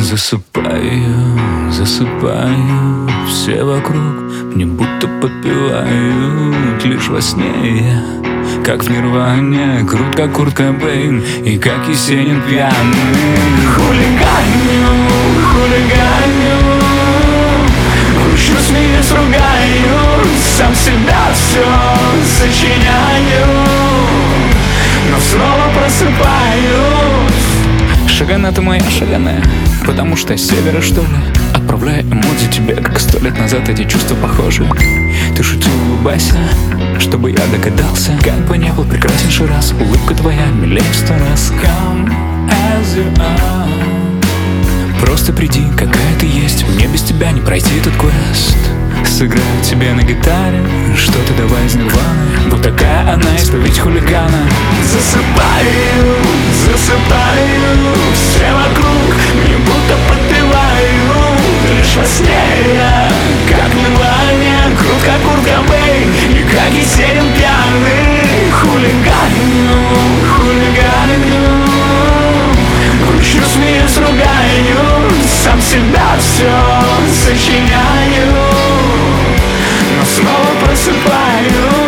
Засыпаю, засыпаю, все вокруг мне будто подпевают. Лишь во сне я, как в нирване, крут, как Курт Кобейн и как Есенин пьяный. Хулиганю, хулиганю, кручу, смеюсь, ругаю, сам себя все сочиняю, но снова просыпаюсь. Шагана, ты моя шаганая, потому что с севера, что ли? Отправляю эмодзи тебе, как 100 лет назад эти чувства похожи. Ты шутил, улыбайся, чтобы я догадался. Как бы не был прекрасен раз, улыбка твоя милее в 100 раз. Come as you are. Просто приди, какая ты есть, мне без тебя не пройти этот квест. Сыграю тебе на гитаре что-то давай из Нирваны. Вот такая она, исправить хулигана. Засыпаю, засыпаю, все вокруг мне будто подпевают. Лишь во сне я, как в нирване, крут, как Курт Кобейн и как Есенин пьяный. Хулиганю, хулиганю, кручу, смеюсь, ругаю, сам себя все сочиняю, но снова просыпаюсь.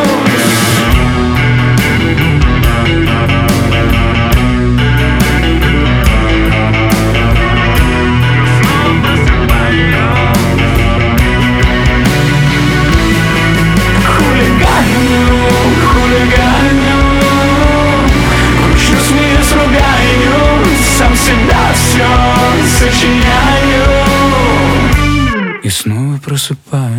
Сочиняю и снова просыпаюсь.